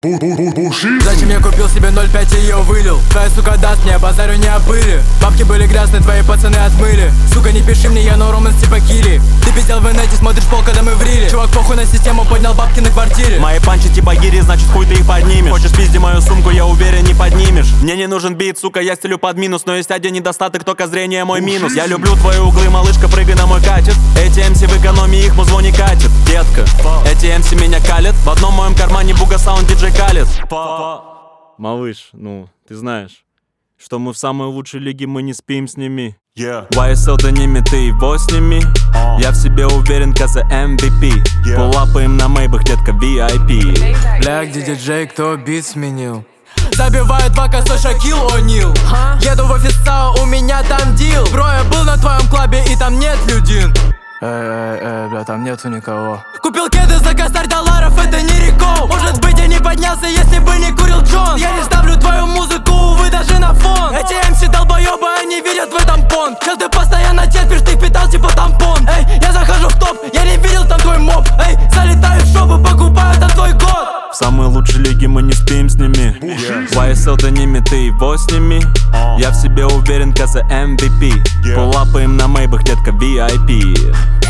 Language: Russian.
Зачем я купил себе 0,5 и ее вылил? Твоя сука даст мне, базарю не о пыли. Бабки были грязные, твои пацаны отмыли. Сука, не пиши мне, я no romance типа килли. Ты пиздел в инете, смотришь пол, когда мы в риле. Чувак, похуй на систему, поднял бабки на квартире. Мои панчи типа гири, значит хуй ты их поднимешь. Хочешь пизди мою сумку, я уверен, не поднимешь. Мне не нужен бит, сука, я стелю под минус. Но есть один недостаток, только зрение мой минус. Я люблю твои углы, малышка, прыгай на мой катет. Эти MC в экономии, их музло не катит. Детка, эти MC меня калят. В одном моем кармане буга саунд диджей калит. Малыш, ну, ты знаешь, что мы в самой лучшей лиге, мы не спим с ними. YSL до ними, ты его сними. Я в себе уверен, каза MVP. Пулапаем на мейбах, детка, VIP. Бля, где диджей, кто бит сменил? Забивает 2 косой Шакил О'Нил. Еду в офис САО, у меня там дил. Бро, я был на твоем клабе и там нет людин. Бля, там нету никого. Купил кеды за косарь $, это не рекол. Может быть, я не поднялся, если бы не курил Джон. Я не ставлю твою музыку, увы, даже на фон. Эти MC долбоёбы, они видят в этом понт. Сейчас ты постоянно терпишь, ты впитал типа тампон. Эй, я захожу в топ, я не видел там твой моб. Эй, залетаю в шопы, покупаю там твой год. В самой лучшей лиге мы не спим с ними. YSL до ними, ты его сними. Я в себе уверен, каза MVP. Пулапаем на мейбах, детка, VIP.